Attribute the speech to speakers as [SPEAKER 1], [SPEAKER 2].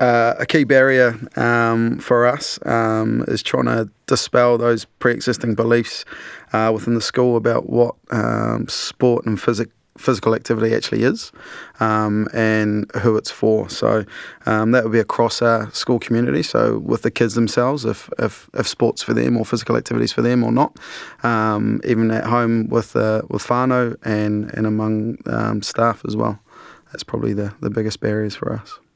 [SPEAKER 1] a key barrier for us is trying to dispel those pre-existing beliefs within the school about what sport and physical activity actually is, and who it's for. So that would be across our school community. So with the kids themselves, if sports for them or physical activities for them or not, even at home with whānau and among staff as well. That's probably the biggest barriers for us.